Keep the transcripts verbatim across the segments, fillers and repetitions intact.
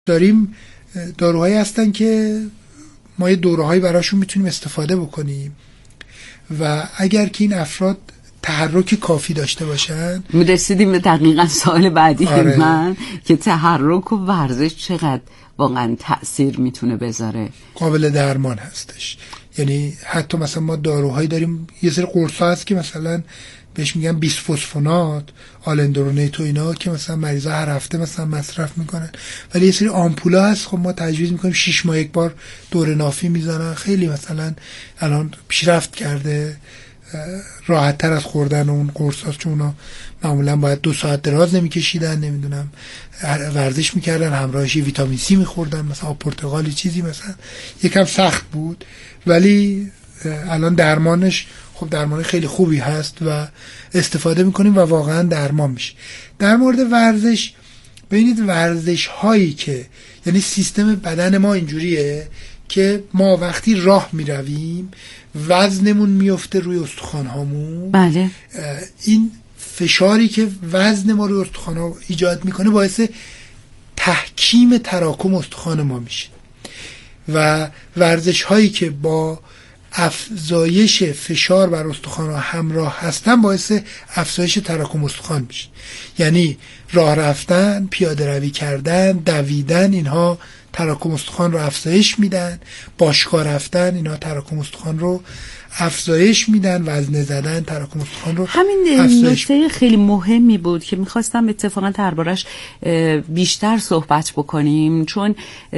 داریم داروهایی هستن که ما یه داروهایی براشون میتونیم استفاده بکنیم و اگر که این افراد تحرک کافی داشته باشن. میرسیدیم به دقیقا سوال بعدی. آره. من که تحرک و ورزش چقدر واقعا تأثیر میتونه بذاره. قابل درمان هستش. یعنی حتی مثلا ما داروهایی داریم، یه سری قرصا هست که مثلا بهش میگن بیسفوسفونات، آلندرونیت و اینا که مثلا مریضا هر هفته مثلا مصرف میکنن، ولی یه سری آمپولا هست خب ما تجویز میکنیم شش ماه یک بار دور نافی میزنن. خیلی مثلا الان پیشرفت کرده، راحت تر از خوردن اون قرص هست، چون اونا معمولا باید دو ساعت دراز نمیکشیدن، نمیدونم ورزش میکردن، همراهش ویتامین سی میخوردن، مثلا پرتقالی چیزی مثلا یکم سخت بود، ولی الان درمانش خب درمان خیلی خوبی هست و استفاده میکنیم و واقعا درمان میشه. در مورد ورزش، ببینید ورزش هایی که یعنی سیستم بدن ما اینجوریه که ما وقتی راه میرویم وزنمون میفته روی استخوان هامون. بله. این فشاری که وزن ما روی استخوان ها ایجاد میکنه باعث تحکیم تراکم استخوان ما میشه و ورزش هایی که با افزایش فشار بر استخوان ها همراه هستن باعث افزایش تراکم استخوان میشه. یعنی راه رفتن، پیاده روی کردن، دویدن، اینها تراکم استخوان رو افزایش میدن. باشگاه رفتن، اینا تراکم استخوان رو افزایش میدن. وزنه زدن تراکم استخوان رو همین نکته خیلی مهمی بود که میخواستم اتفاقا دربارش بیشتر صحبت بکنیم، چون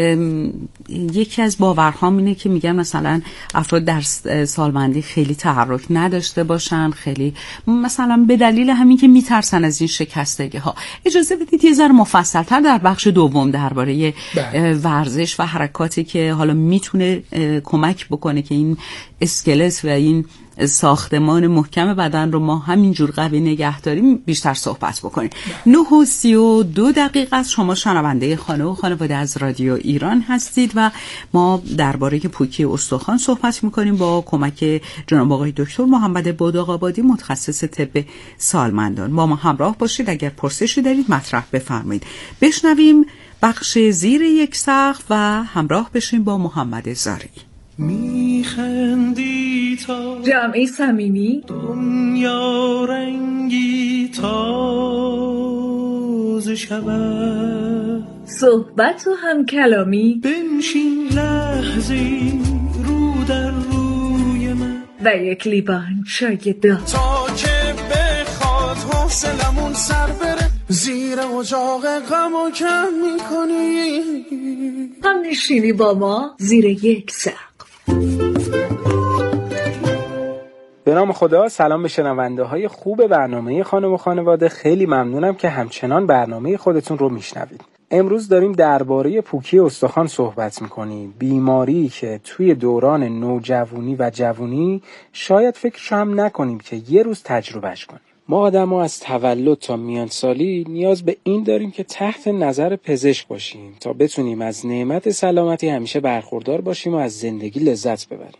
یکی از باورهام اینه که میگن مثلا افراد در سالمندی خیلی تحرک نداشته باشن، خیلی مثلا به دلیل همین که میترسن از این شکستگی ها. اجازه بدید یه ذره مفصل‌تر در بخش دوم درباره ورزش و حرکاتی که حالا میتونه کمک بکنه که این اسکلت و این ساختمان محکم بدن رو ما همینجور قوی نگه داریم بیشتر صحبت بکنیم. نه و سی و دو دقیقه است. شما شنونده خانه و خانواده از رادیو ایران هستید و ما درباره پوکی استخوان صحبت میکنیم با کمک جناب آقای دکتر محمد باداغ‌آبادی، متخصص طب سالمندان. با ما همراه باشید. اگر پرسشی دارید مطرح بفرمایید. بشنویم بخش زیر یک سقف و همراه بشیم با محمد زاری. میخندی تا جمعی صمیمی، دنیا رنگی تازه شود، صحبت و هم کلامی، بنشین لحظی رو در روی من و یک لیوان چای داغ تا که بخواد حوصلمون سر بره، زیر اجاق غم و کم میکنی، هم نشینی با ما زیر یک سقف. به نام خدا. سلام به شنونده های خوب برنامه خانه و خانواده. خیلی ممنونم که همچنان برنامه خودتون رو میشنوید. امروز داریم درباره پوکی استخوان صحبت میکنیم، بیماری که توی دوران نوجوانی و جوانی شاید فکرشو هم نکنیم که یه روز تجربهش کنیم. ما آدم‌ها از تولد تا میان سالی نیاز به این داریم که تحت نظر پزشک باشیم تا بتونیم از نعمت سلامتی همیشه برخوردار باشیم و از زندگی لذت ببریم.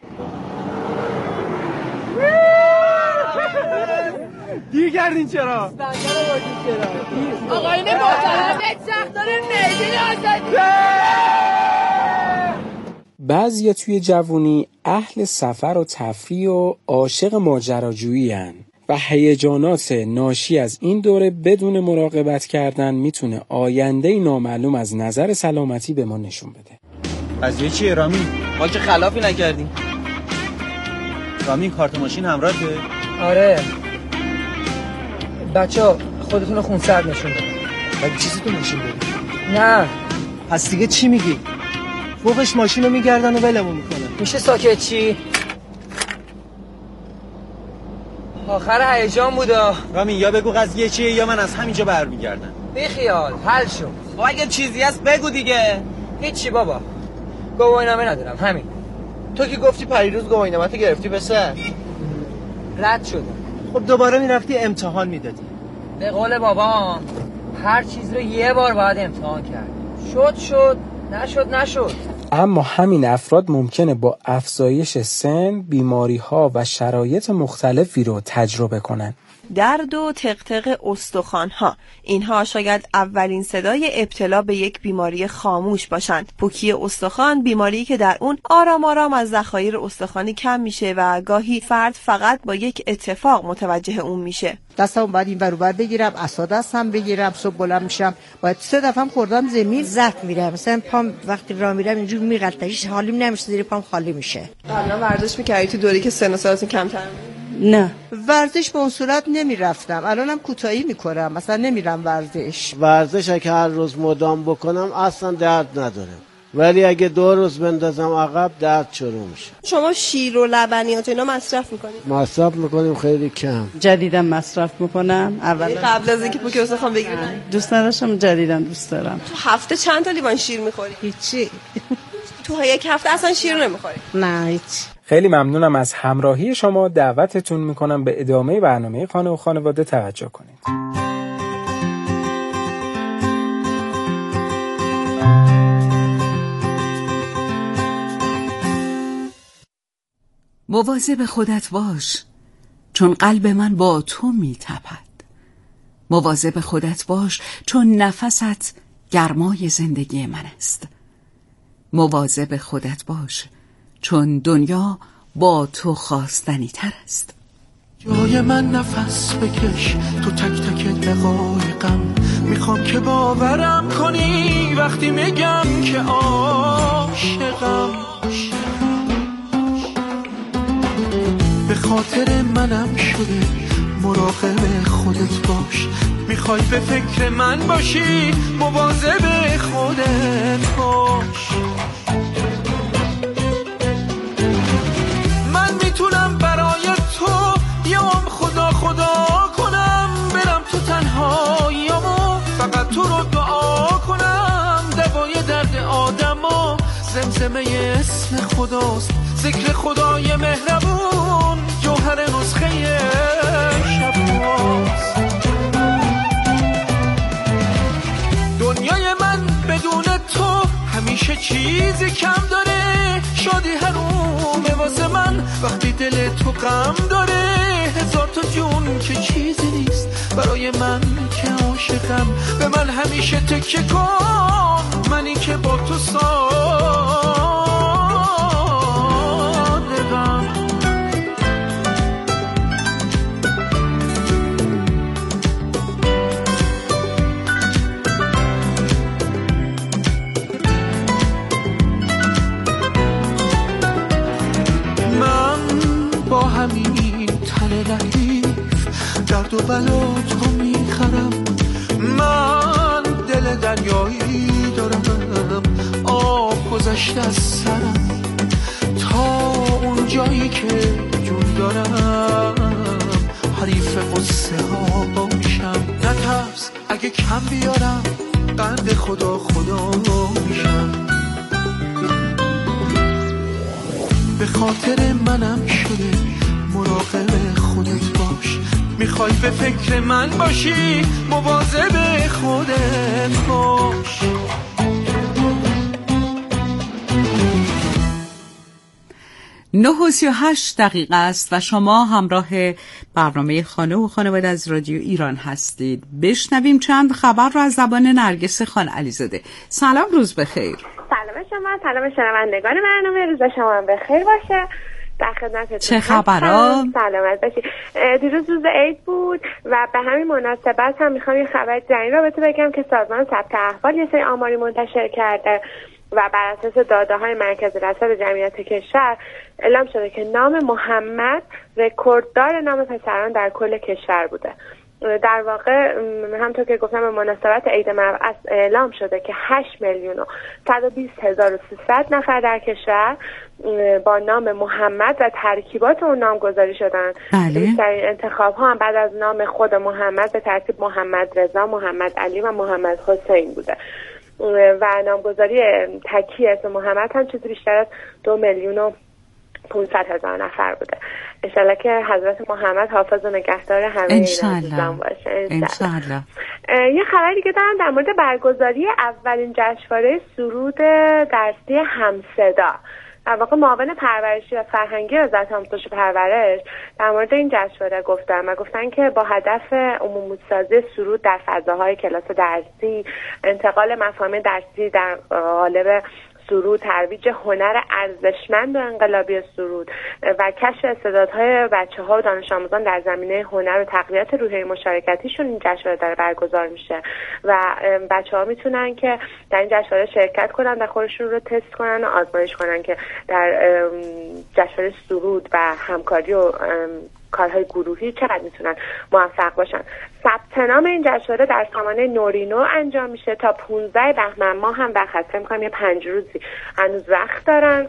دیر کردین چرا؟ سندر باشین چرا؟ آقاین محترم یک سختار میدین آزادی. بعضیا توی جوونی اهل سفر و تفریح و عاشق ماجراجویی هن و هیجانات ناشی از این دوره بدون مراقبت کردن میتونه آینده نامعلوم از نظر سلامتی به ما نشون بده. قضیه چیه رامین؟ ما که خلافی نکردیم. رامین کارت ماشین همراهته؟ آره. بچه‌ها خودتون رو خونسرد نشون بدید. ولی چیزی تو نشون بدید؟ نه. پس دیگه چی میگی؟ فوقش ماشین رو میگردن و ولمون میکنن. میشه ساکت چی؟ آخر هیجان بودا. رامین یا بگو قضیه چیه یا من از همینجا برمیگردم. بی خیال حل شد. خب اگه چیزی هست بگو دیگه. هیچی بابا. گواهینامه ندارم همین. تو که گفتی پریروز گواهینامه‌تو گرفتی پسر. رد شدم. خب دوباره میرفتی امتحان میدادی. به قول بابا هر چیز رو یه بار باید امتحان کرد. شد شد، نشد نشد. اما همین افراد ممکنه با افزایش سن بیماری‌ها و شرایط مختلفی رو تجربه کنن. درد و تقتق استخوان‌ها. اینها شاید اولین صدای ابتلا به یک بیماری خاموش باشند. پوکی استخوان بیماری که در اون آرام آرام از ذخایر استخوانی کم میشه و گاهی فرد فقط با یک اتفاق متوجه اون میشه. دستم باید این ور اون بگیرم، عصا دستم بگیرم، صبح بلند میشم باید سه دفعه خوردم زمین زخم میرم. مثلا پام وقتی راه میرم اینجوری میغلطه، هیچ حالیم نمیشه، زیر پام خالی میشه. قبلا ورزش میکردی تو دوری که سن و سالتون کمتر بود؟ نه، ورزش به اون صورت نمیرفتم. الانم کوتاهی میکنم، مثلا نمیرم ورزش. ورزش اگه هر روز مدام بکنم اصلا درد نداره، ولی اگه دو روز بندازم عقب درد شروع میشه. شما شیر و لبنیات اینا مصرف میکنید؟ مصرف میکنیم خیلی کم. جدیدا مصرف میکنم. اول قبل از اینکه پوکی استخوان بگیرید دوست نداشتم، جدیدا دوست دارم. تو هفته چند تا لیوان شیر میخوری؟ هیچی. تو یک هفته اصلا شیر نمیخوری؟ نه هیچ. خیلی ممنونم از همراهی شما. دعوتتون میکنم به ادامه برنامه خانه و خانواده توجه کنید. مواظب خودت باش، چون قلب من با تو میتپد. مواظب خودت باش، چون نفست گرمای زندگی من است. مواظب خودت باش، چون دنیا با تو خواستنی تر است. جای من نفس بکش تو تک تک دقایقم، میخوام که باورم کنی وقتی میگم که عاشقم. به خاطر منم شده مراقب خودت باش، میخوای به فکر من باشی مواظب خودت باش. من میتونم برای تو یام خدا خدا کنم، برم تو تنهاییامو فقط تو رو دعا کنم. دوای درد آدما زمزمه اسم خداست، ذکر خدای مهربون جوهر نسخه شباست. دنیای من بدون تو همیشه چیزی کم داره، شادی حرومه واسه من وقتی دل تو غم داره. هزار تا جون که چیزی نیست برای من که عاشقم، به من همیشه تکیه کن، منی که با تو صادقم. همین تن لطیف درد و بلا تو میخرم، من دل دریایی دارم، آب گذشته از سرم تا اون جایی که جون دارم. حریف قصه ها باشم، نترس اگه کم بیارم، قند خدا خدا میشم. به خاطر منم شده مراقب خودت باش، میخوای به فکر من باشی مواظب خودت باش. نه و سی و هشت دقیقه است و شما همراه برنامه خانه و خانواده از رادیو ایران هستید. بشنویم چند خبر رو از زبان نرگس خان علیزاده. سلام، روز بخیر. سلام شما، سلام شنوندگان برنامه، روز شما هم بخیر باشه. در خدمتتون. چه خبرها؟ سلامت باشید. دیروز روز عید بود و به همین مناسبت هم میخوام یه خبر جدید رو بهتون بگم که سازمان ثبت احوال یه سری آماری منتشر کرده و بر اساس داده‌های مرکز رصد جمعیت کشور اعلام شده که نام محمد رکورددار نام پسران در کل کشور بوده. در واقع همونطور که گفتم به مناسبت عید مبعث اعلام شده که هشت میلیون و صد و بیست هزار و سیصد نفر در کشور با نام محمد و ترکیبات اون نام گذاری شدن. بیشترین انتخاب ها هم بعد از نام خود محمد به ترتیب محمد رضا، محمد علی و محمد حسین بوده و نامگذاری تکی اسم محمد هم چیزی بیشتر از دو میلیون و پونصد هزار نفر بوده. انشالله که حضرت محمد حافظ و نگهدار همه این عزیزان باشه. انشالله. یه خبر دیگه دارم در مورد برگزاری اولین جشنواره سرود درسی همصدا در واقع معاون پرورشی و فرهنگی وزارت آموزش و پرورش در مورد این جشنواره گفتن و گفتن که با هدف عمومی‌سازی سرود در فضاهای کلاس درسی، انتقال مفاهیم درسی در قالب سرود، ترویج هنر ارزشمند و انقلابی سرود و کشف استعدادهای بچه‌ها و دانش آموزان در زمینه هنر و تقویت روحیه مشارکتیشون این جشنواره داره برگزار میشه و بچه‌ها میتونن که در این جشنواره شرکت کنن و خودشون رو تست کنن و آزمایش کنن که در جشنواره سرود و همکاری و کارهای گروهی چقدر میتونن موفق باشن. ثبت نام این جشنواره در سامانه نورینو انجام میشه تا پانزده بهمن ماه هم وقت هست. می‌خوام یه پنج روزی هنوز وقت دارن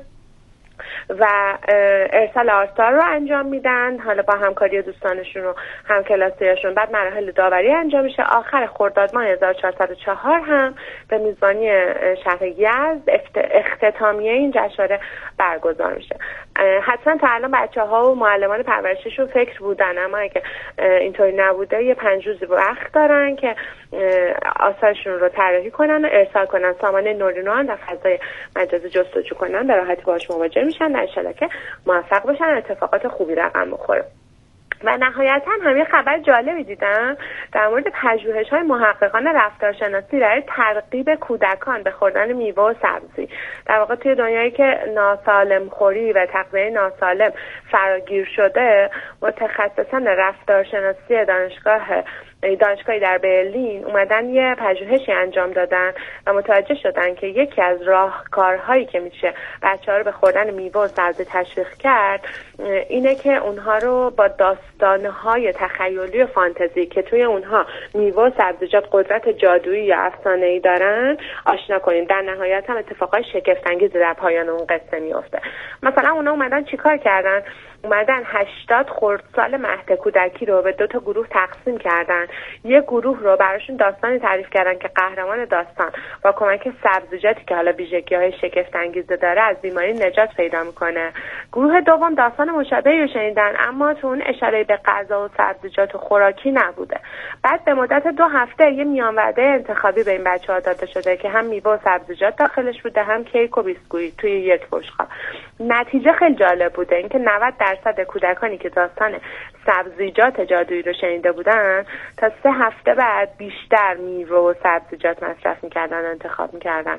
و ارسال آثار رو انجام میدن، حالا با همکاری دوستانشون و همکلاسیاشون. بعد مراحل داوری انجام میشه. آخر خرداد ماه هزار و چهارصد و چهار هم به میزبانی شهر یزد اختتامیه این جشنواره برگزار میشه. حتما تا الان بچه‌ها و معلمان پرورشیشون فکر بودن، اما اگه اینطوری نبوده یه پنج روز وقت دارن که آثارشون رو طراحی کنن و ارسال کنن. سامانه نورینو در فضای مجازی جستجو کنن، به راحتی باهاش مواجه میشن. در انشالله که موفق باشن، اتفاقات خوبی رقم بخوره. و نهایتا هم یه خبر جالبی دیدم در مورد پژوهش‌های محققان رفتارشناسی برای ترغیب کودکان به خوردن میوه و سبزی. در واقع توی دنیایی که ناسالم خوری و تغذیه ناسالم فراگیر شده، متخصصان رفتارشناسی دانشگاه دانشگاهی در برلین اومدن یه پژوهشی انجام دادن و متوجه شدن که یکی از راهکارهایی که میشه بچه‌ها رو به خوردن میوه و سبزی تشویق کرد اینه که اونها رو با داستان‌های تخیلی و فانتزی که توی اونها میوه و سبزیجات قدرت جادویی یا افسانه‌ای دارن آشنا کنیم. در نهایت هم اتفاقای شگفت‌انگیز در پایان اون قصه میفته. مثلا اونا اومدن چیکار کردن؟ اومدن هشتاد خردسال مهد کودکی رو به دو تا گروه تقسیم کردن. یه گروه رو براشون داستانی تعریف کردن که قهرمان داستان با کمک سبزیجاتی که حالا ویژگی‌های شگفت‌انگیزه داره از بیماری نجات پیدا میکنه. گروه دوم داستان مشابهی رو شنیدن، اما تو اون اشاره به غذا و سبزیجات و خوراکی نبوده. بعد به مدت دو هفته یه میان وعده انتخابی به این بچه‌ها داده شده که هم میوه و سبزیجات داخلش بوده، هم کیک و بیسکویت توی یک بشقاب. نتیجه خیلی جالب بوده، اینکه نود درصد کودکانی که داستان سبزیجات جادویی رو شنیده بودن تا سه هفته بعد بیشتر میوه و سبزیجات مصرف میکردن، انتخاب میکردن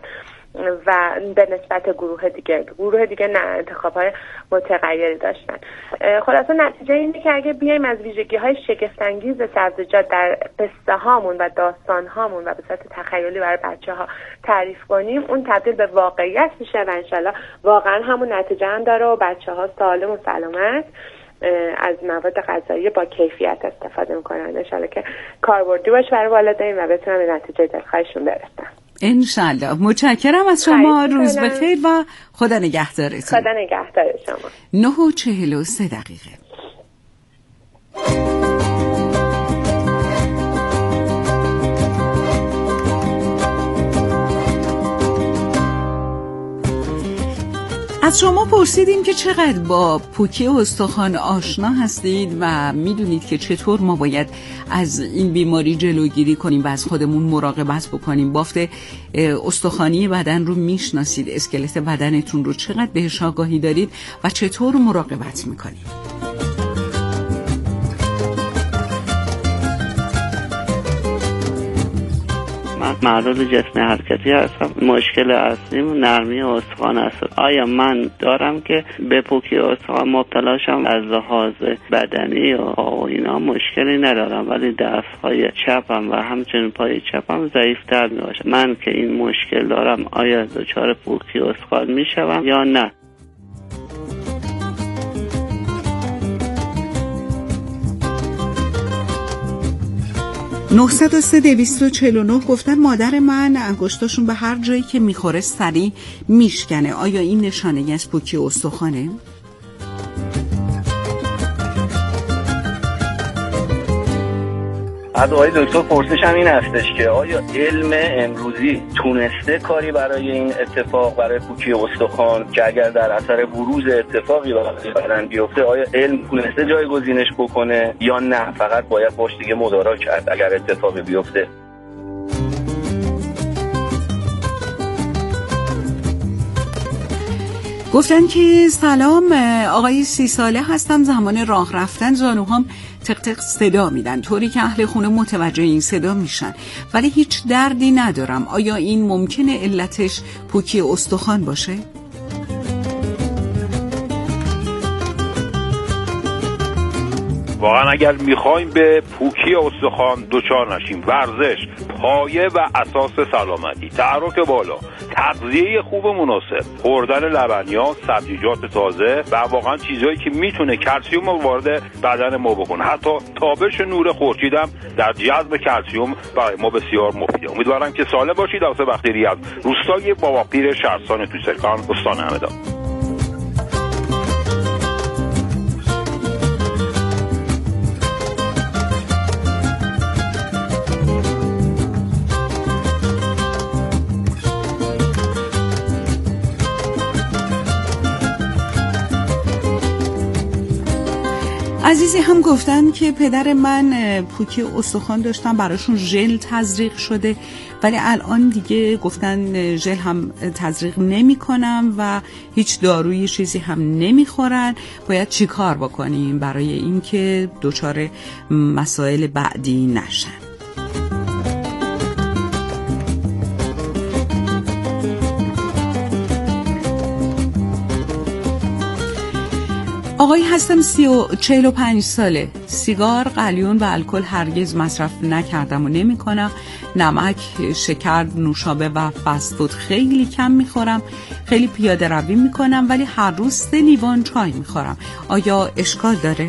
و به نسبت گروه دیگه گروه دیگه نه، انتخاب‌های متغیری داشتن. خلاصه نتیجه اینه که اگه بیایم از ویژگی‌های شگفت‌انگیز سبزیجات در قصه هامون و داستان هامون و به صورت تخیلی برای بچه‌ها تعریف کنیم، اون تبدیل به واقعیت میشه و انشالله واقعا همون نتیجه هم داره و بچه‌ها سالم و سلامت از مواد غذایی با کیفیت استفاده میکنن. انشالله که کاربردی باشه برای والدین و بتونن به نتیجه دلخواهشون برسن. انشالله. متشکرم از شما. روز بخیر و خدا نگهدارتون. خدا نگهدار شما. نه و چهل و سه دقیقه. از شما پرسیدیم که چقدر با پوکی استخوان آشنا هستید و میدونید که چطور ما باید از این بیماری جلوگیری کنیم و از خودمون مراقبت بکنیم. بافت استخوانی بدن رو میشناسید، اسکلت بدنتون رو چقدر بهش آگاهی دارید و چطور مراقبت میکنید. معلول جسم حرکتی هستم. مشکل اصلیم نرمی استخوان است. آیا من دارم که به پوکی استخوان مبتلا شم؟ از لحاظ بدنی و اینا مشکلی ندارم، ولی دست‌های چپم و همچنین پای چپم ضعیف‌تر می‌باشه. من که این مشکل دارم آیا دچار پوکی استخوان می‌شوم یا نه؟ نه صفر سه دویست و چهل و نه گفتن مادر من انگشتاشون به هر جایی که میخوره سریع میشکنه. آیا این نشانه از پوکی استخوانه؟ از آقای دکتر پرسشم این هستش که آیا علم امروزی تونسته کاری برای این اتفاق، برای پوکی استخوان که اگر در اثر بروز اتفاقی برای بدن بیفته، آیا علم تونسته جایگزینش بکنه یا نه فقط باید باش دیگه مدارا کرد اگر اتفاقی بیفته؟ گفتن که سلام، آقای سی ساله هستم، زمان راه رفتن زانوهام تق تق صدا میدن طوری که اهل خونه متوجه این صدا میشن، ولی هیچ دردی ندارم. آیا این ممکنه علتش پوکی استخوان باشه؟ واقعا اگر میخوایم به پوکی استخوان دچار نشیم، ورزش پایه و اساس سلامتی، تحرک بالا، تغذیه خوب مناسب، خوردن لبنیات، سبزیجات تازه و واقعا چیزهایی که میتونه کلسیوم رو وارد بدن ما بکنه. حتی تابش نور خورشید هم در جذب کلسیوم برای ما بسیار مفیده. امیدوارم که سالم باشید. آقای بختیاری از روستای باباپیر شهرستان توسرکان، استان همدان. عزیزی هم گفتن که پدر من پوکی استخوان داشتن، براشون ژل تزریق شده، ولی الان دیگه گفتن ژل هم تزریق نمی کنم و هیچ دارویی چیزی هم نمیخورن. باید چی کار بکنیم برای اینکه دچار مسائل بعدی نشن؟ آقایی هستم، سی و چهل و پنج ساله، سیگار، قلیون و الکل هرگز مصرف نکردم و نمی کنم. نمک، شکر، نوشابه و فست فود خیلی کم میخورم. خیلی پیاده روی میکنم ولی هر روز سه لیوان چای میخورم. آیا اشکال داره؟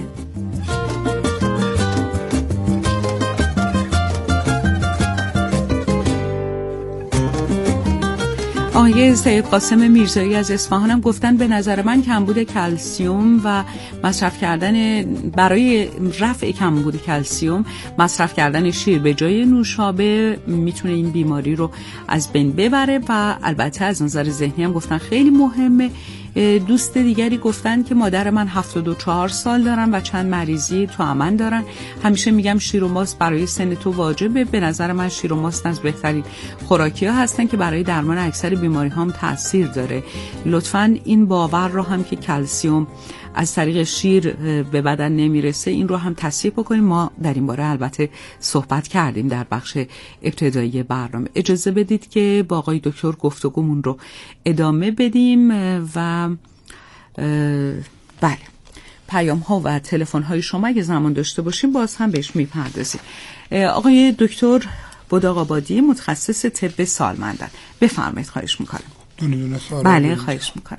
آقای سید قاسم میرزایی از اصفهانم گفتن به نظر من کمبود کلسیوم و مصرف کردن برای رفع کمبود کلسیوم مصرف کردن شیر به جای نوشابه میتونه این بیماری رو از بین ببره و البته از نظر ذهنی هم گفتن خیلی مهمه. دوست دیگری گفتن که مادر من هفتاد و چهار سال دارن و چند مریضی تو امن دارن. همیشه میگم شیر و ماست برای سن تو واجبه. به نظر من شیر و ماست از بهترین خوراکی ها هستن که برای درمان اکثر بیماری ها هم تاثیر داره. لطفاً این باور رو هم که کلسیوم از طریق شیر به بدن نمیرسه این رو هم تصحیح بکنیم. ما در این باره البته صحبت کردیم در بخش ابتدایی برنامه. اجازه بدید که با آقای دکتر گفتگومون رو ادامه بدیم و بله پیام ها و تلفن های شما اگه زمان داشته باشیم باز هم بهش میپردازیم. آقای دکتر بداغ‌آبادی، متخصص طب سالمندان، بفرمایید. خواهش میکنم. دونه دونه سوال. بله خواهش میکنم.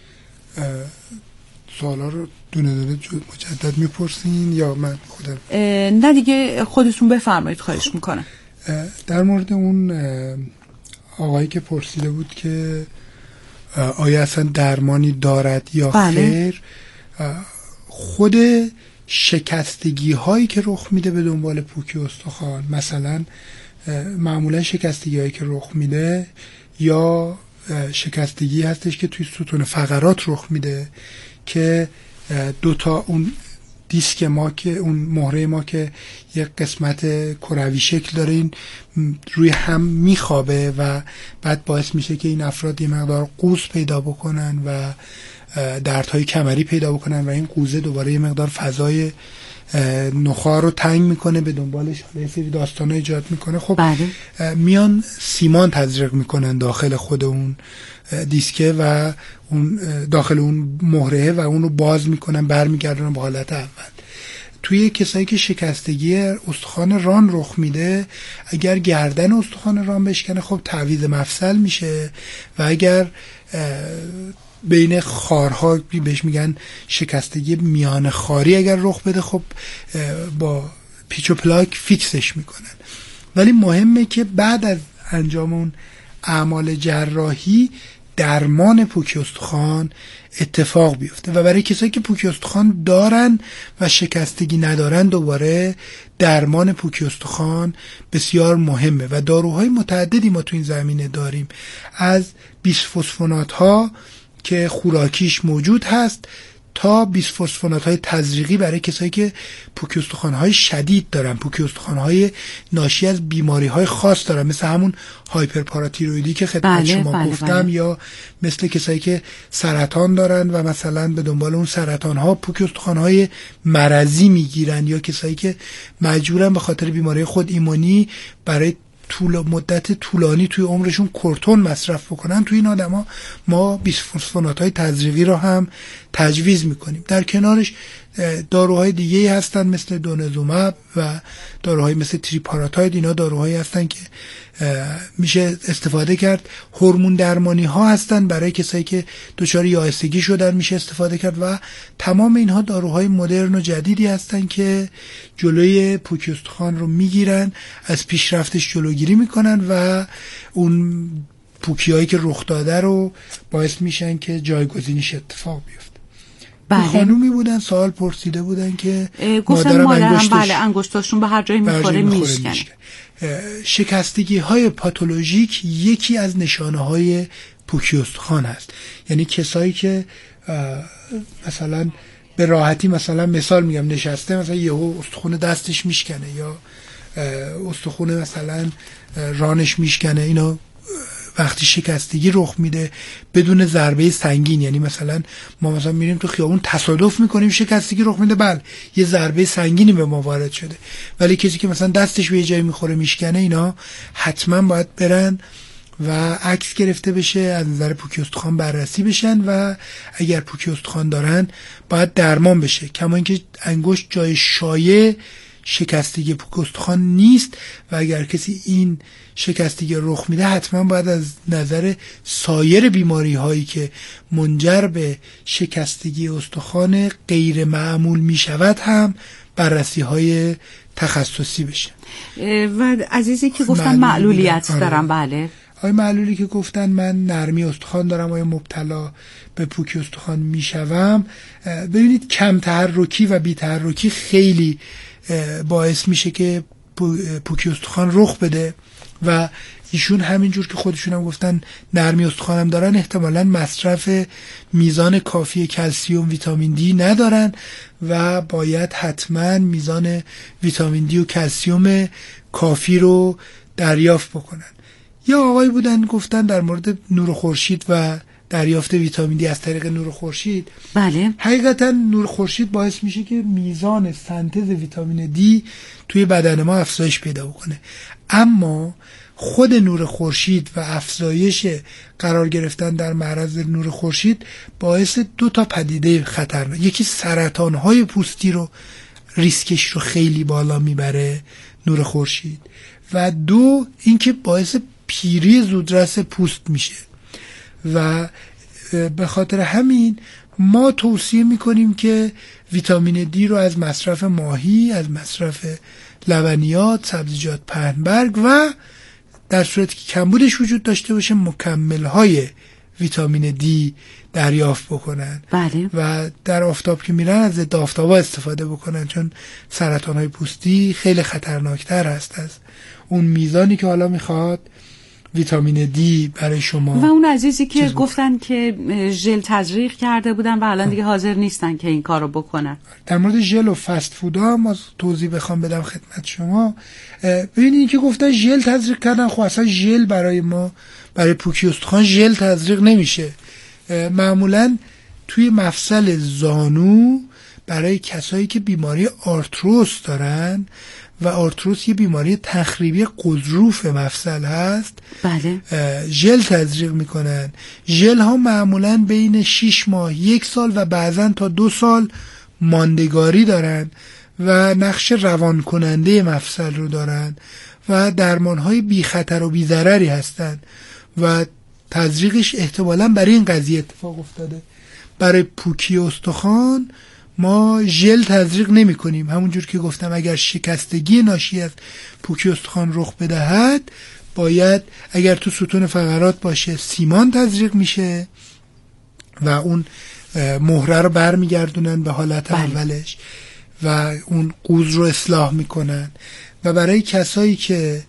سوالا رو دونه دونه مجدد میپرسین یا من خودم؟ نه دیگه خودتون بفرمایید. خواهش میکنم. در مورد اون آقایی که پرسیده بود که آیا اصلا درمانی دارد یا بله. خیر، خود شکستگی هایی که رخ میده به دنبال پوکی استخوان، مثلا معمولا شکستگی هایی که رخ میده یا شکستگی هستش که توی ستون فقرات رخ میده که دوتا اون دیسک ما که اون مهره ما که یک قسمت کروی شکل داره این روی هم میخوابه و بعد باعث میشه که این افراد یه مقدار قوس پیدا بکنن و دردهای کمری پیدا بکنن و این قوزه دوباره یه مقدار فضای نخاع رو تنگ میکنه، به دنبالش یه سری داستانا ایجاد میکنه. خب بله. میان سیمان تزریق میکنن داخل خود اون دیسکه و اون داخل اون مهره و اون رو باز میکنن، برمیگردونن به حالت اول. توی کسایی که شکستگی استخوان ران رخ میده، اگر گردن استخوان ران بشکنه خب تعویض مفصل میشه و اگر بین خارها بهش میگن شکستگی میان خاری اگر رخ بده خب با پیچ و پلاک فیکسش میکنن. ولی مهمه که بعد از انجام اون اعمال جراحی درمان پوکی استخوان اتفاق بیفته و برای کسایی که پوکی استخوان دارن و شکستگی ندارن دوباره درمان پوکی استخوان بسیار مهمه و داروهای متعددی ما تو این زمینه داریم، از بیسفوسفونات ها که خوراکیش موجود هست تا بیسفوسفونات تزریقی برای کسایی که پوکی استخوان‌های شدید دارن، پوکی استخوان‌های ناشی از بیماری‌های خاص دارن، مثل همون هایپرپاراتیرویدی که خدمت بله، شما بله، گفتم بله. یا مثل کسایی که سرطان دارن و مثلا به دنبال اون سرطان‌ها پوکی استخوان‌های مرضی میگیرن، یا کسایی که مجبورن به خاطر بیماری خود ایمنی برای طول مدت طولانی توی عمرشون کورتون مصرف بکنن، توی این آدما ما بیسفوسفونات‌های تزریقی رو هم تجویز میکنیم. در کنارش داروهای دیگه‌ای هستن مثل دونزوماب و داروهای مثل تریپاراتاید. اینا داروهایی هستن که میشه استفاده کرد. هورمون درمانی ها هستن برای کسایی که دچار یائسگی شدن، میشه استفاده کرد و تمام اینها داروهای مدرن و جدیدی هستن که جلوی پوکی استخوان رو میگیرن، از پیشرفتش جلوگیری میکنن و اون پوکی هایی که رخ داده رو باعث میشن که جایگزینیش اتفاق بیفته. بله. خانومی بودن سوال پرسیده بودن که گفتن مادرم انگشتش بله انگشتاشون به هر جایی میخوره میشکنه. شکستگی های پاتولوژیک یکی از نشانه های پوکی استخوان هست. یعنی کسایی که مثلا به راحتی مثلا مثال میگم نشسته مثلا یهو استخوان دستش میشکنه یا استخوان مثلا رانش میشکنه، اینا وقتی شکستگی رخ میده بدون ضربه سنگین، یعنی مثلا ما مثلا میریم تو خیابون تصادف میکنیم شکستگی رخ میده، بله یه ضربه سنگینی به ما وارد شده، ولی کسی که مثلا دستش به یه جایی میخوره میشکنه، اینا حتما باید برن و عکس گرفته بشه، از نظر پوکی استخوان بررسی بشن و اگر پوکی استخوان دارن باید درمان بشه. کما اینکه انگشت جای شایع شکستگی پوک استخوان نیست و اگر کسی این شکستگی رخ میده حتما باید از نظر سایر بیماری هایی که منجر به شکستگی استخوان غیر معمول میشود هم بررسی های تخصصی بشه. و عزیزی که گفتن معلولیت دارم، بله آیا معلولی که گفتن من نرمی استخوان دارم، آیا مبتلا به پوکی استخوان میشوم؟ ببینید کم تحرکی و بی تحرکی خیلی باعث میشه که پوکی استخوان رخ بده و ایشون همینجور که خودشون هم گفتن نرمی استخوانم دارن، احتمالاً مصرف میزان کافی کلسیوم ویتامین دی ندارن و باید حتما میزان ویتامین دی و کلسیوم کافی رو دریافت بکنن. یا آقای بودن گفتن در مورد نور خورشید و دریافت ویتامین دی از طریق نور خورشید. بله. حقیقتا نور خورشید باعث میشه که میزان سنتز ویتامین دی توی بدن ما افزایش پیدا بکنه، اما خود نور خورشید و افزایش قرار گرفتن در معرض نور خورشید باعث دو تا پدیده خطرناک، یکی سرطان‌های پوستی رو ریسکش رو خیلی بالا میبره نور خورشید، و دو اینکه باعث پیری زودرس پوست میشه و به خاطر همین ما توصیه میکنیم که ویتامین دی رو از مصرف ماهی، از مصرف لبنیات، سبزیجات پهنبرگ و در صورتی که کمبودش وجود داشته باشه مکمل‌های ویتامین دی دریافت بکنن. بله. و در آفتاب که میرن از ضد آفتابا استفاده بکنن، چون سرطان‌های پوستی خیلی خطرناکتر هست از اون میزانی که حالا میخواد ویتامین دی برای شما. و اون عزیزی که گفتن که ژل تزریق کرده بودن و الان دیگه حاضر نیستن که این کارو بکنن. در مورد ژل و فست فود ها ما توضیح بخوام بدم خدمت شما، ببینید که گفتن ژل تزریق کردن، خب اصلا ژل برای ما برای پوکی استخوان ژل تزریق نمیشه. معمولا توی مفصل زانو برای کسایی که بیماری آرتروس دارن و آرتروس یه بیماری تخریبی غضروف مفصل هست، بله، ژل تزریق میکنن. ژل ها معمولا بین شش ماه، یک سال و بعضا تا دو سال ماندگاری دارن و نقش روان کننده مفصل رو دارن و درمان های بی خطر و بی ضرری هستن و تزریقش احتمالاً برای این قضیه اتفاق افتاده. برای پوکی استخوان ما ژل تزریق نمی کنیم. همونجور که گفتم اگر شکستگی ناشی از پوکی استخوان رخ بدهد باید اگر تو ستون فقرات باشه سیمان تزریق میشه و اون مهره رو برمیگردونن به حالت بله. اولش و اون قوز رو اصلاح میکنن. و برای کسایی که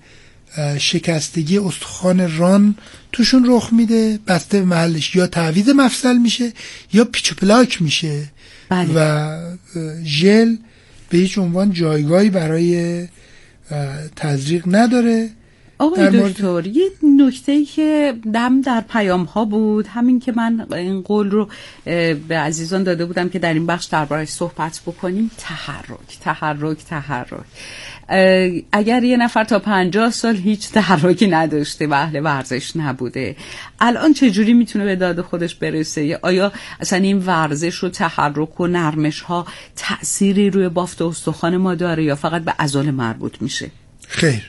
شکستگی استخوان ران توشون رخ میده بسته به محلش یا تعویض مفصل میشه یا پیچ و پلاک میشه بله. و ژل به هیچ عنوان جایگاهی برای تزریق نداره. آقای دکتر یه نکته‌ای که دم در پیام ها بود، همین که من این قول رو به عزیزان داده بودم که در این بخش دربارش صحبت بکنیم، تحرک تحرک تحرک. اگر یه نفر تا پنجاه سال هیچ تحرکی نداشته و اهل ورزش نبوده، الان چجوری میتونه به داد خودش برسه؟ آیا اصلا این ورزش رو، تحرک و نرمش ها تأثیری روی بافت استخوان ما داره یا فقط به عضله مربوط میشه؟ خیر،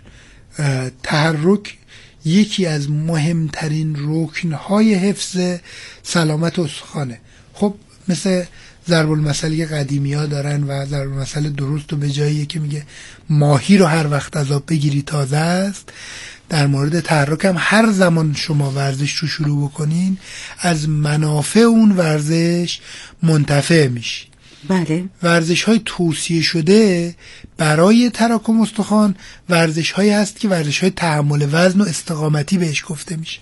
تحرک یکی از مهمترین رکن‌های حفظ سلامت استخوانه. خب مثل ضرب المثل قدیمی ها دارن و ضرب المثل درست و به جاییه که میگه ماهی رو هر وقت از آب بگیری تازه است. در مورد تحرک هم هر زمان شما ورزش رو شروع بکنین از منافع اون ورزش منتفع میشی. بله. ورزش های توصیه شده برای تراکم استخوان ورزش هایی هست که ورزش های تحمل وزن و استقامتی بهش گفته میشه،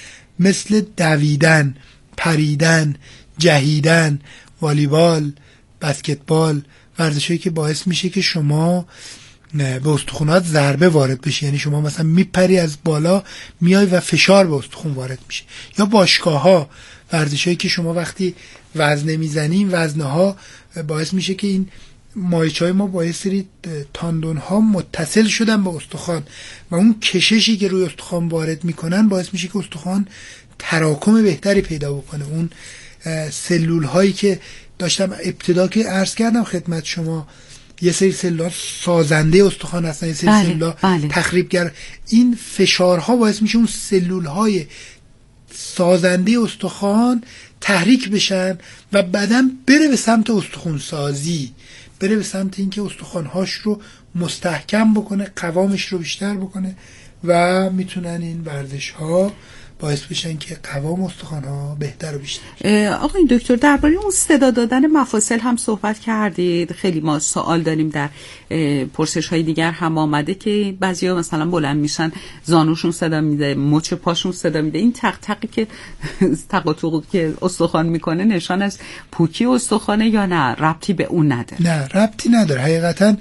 مثل دویدن، پریدن، جهیدن، والیبال، بسکتبال، ورزش هایی که باعث میشه که شما به استخوانات ضربه وارد بشه، یعنی شما مثلا میپری از بالا میای و فشار به استخوان وارد میشه. یا باشگاه ها، ورزش هایی که شما وقتی وزنه میزنیم وزنه ها باعث میشه که این مایچه های ما با یه سری تاندون ها متصل شدن به استخوان و اون کششی که روی استخوان وارد میکنن باعث میشه که استخوان تراکم بهتری پیدا بکنه. اون سلول هایی که داشتم ابتدا که عرض کردم خدمت شما، یه سری سلول ها سازنده استخوان هستن، یه سری بله، سلول ها بله. تخریبگر. این فشارها باعث میشه اون سلول های سازنده استخوان تحریک بشن و بدن بره به سمت استخوان سازی، بره به سمت اینکه استخوان‌هاش رو مستحکم بکنه، قوامش رو بیشتر بکنه و میتونن این ورزش‌ها باعث بشن که قوام استخوان‌ها بهتر و بیشتر بشه. آقای دکتر درباره اون صدا دادن مفاصل هم صحبت کردید. خیلی ما سوال داریم، در پرسش‌های دیگر هم آمده که بعضیا مثلا بلند میشن زانوشون صدا میده، مچ پاشون صدا میده. این تق تقی که تق و توقی که استخوان میکنه نشان از پوکی استخوانه یا نه ربطی به اون نداره؟ نه ربطی نداره. حقیقتا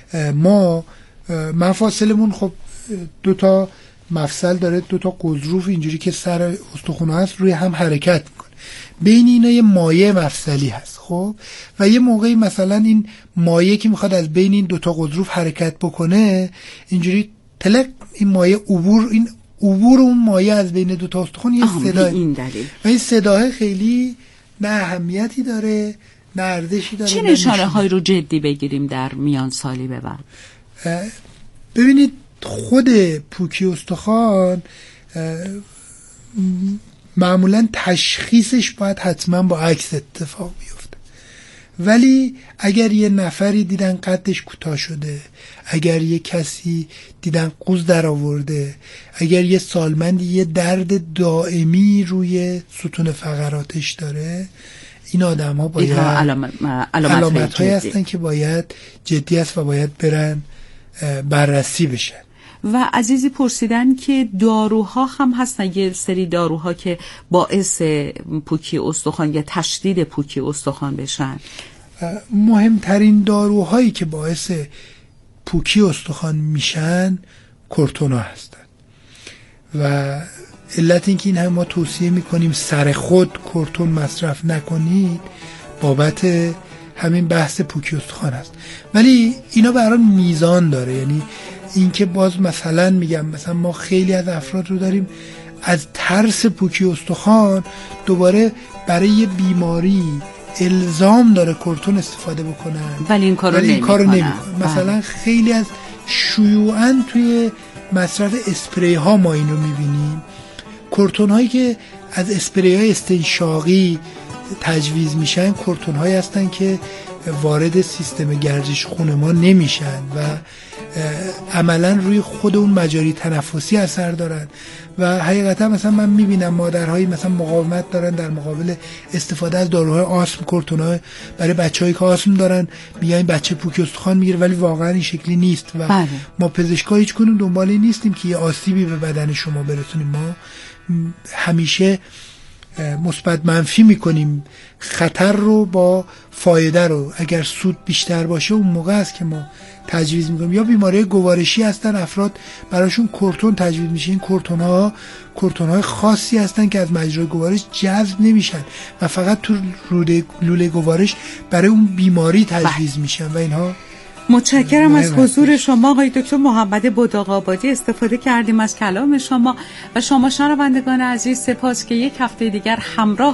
ما مفاصلمون خب دو تا مفصل داره، دو تا قضروف اینجوری که سر استخوان هست روی هم حرکت میکنه، بین اینا یه مایع مفصلی هست. خب و یه موقعی مثلا این مایع که میخواد از بین این دو تا قضروف حرکت بکنه اینجوری تلق این مایع عبور این عبور اون مایع از بین دو تا استخوان یه صدا، این دلیل و این صداه خیلی نه اهمیتی داره نه ارزشی داره. چه نشانه هایی رو جدی بگیریم در میان سالی به بعد؟ ببینید خود پوکی استخوان معمولا تشخیصش باید حتما با عکس اتفاق بیفته، ولی اگر یه نفری دیدن قدش کوتاه شده، اگر یه کسی دیدن قوز در آورده، اگر یه سالمندی یه درد دائمی روی ستون فقراتش داره، این آدم ها باید علامت, علامت هایی هستن که باید جدی است و باید برن بررسی بشن. و عزیزی پرسیدن که داروها هم هستن، یه سری داروها که باعث پوکی استخوان یا تشدید پوکی استخوان بشن. مهمترین داروهایی که باعث پوکی استخوان میشن کورتونا هستن و علت این که این هم ما توصیه میکنیم سر خود کورتون مصرف نکنید بابت همین بحث پوکی استخوان هست. ولی اینا برای میزان داره، یعنی اینکه باز مثلا میگم مثلا ما خیلی از افراد رو داریم از ترس پوکی استخوان دوباره برای یه بیماری الزام داره کورتون استفاده بکنن ولی این کارو نمی کنن. بله. مثلا خیلی از شیوعاً توی مصرف اسپری ها ما این رو میبینیم، کورتون هایی که از اسپری های استنشاقی تجویز میشن کورتون هایی هستن که وارد سیستم گردش خون ما نمیشن و عملا روی خود اون مجاری تنفسی اثر دارن و حقیقتا مثلا من میبینم مادرهایی مثلا مقاومت دارن در مقابل استفاده از داروهای آسم، کورتون‌ها برای بچه‌هایی که آسم دارن، میگن بچه پوکی استخوان میگیره، ولی واقعا این شکلی نیست و بله. ما پزشکا هیچ کنون دنبال این نیستیم که یه آسیبی به بدن شما برسونیم. ما همیشه مثبت منفی میکنیم خطر رو با فایده رو. اگر سود بیشتر باشه اون موقع است که ما تجویز میکنیم. یا بیماری گوارشی هستن، افراد براشون کورتون تجویز میشه. این کورتون ها کورتون های خاصی هستن که از مجرای گوارش جذب نمیشن و فقط تو لوله گوارش برای اون بیماری تجویز میشن و اینها. متشکرم از حضور شما آقای دکتر محمد بداغ‌آبادی. استفاده کردیم از کلام شما و شما شنوندگان عزیز. سپاس که یک هفته دیگر همراه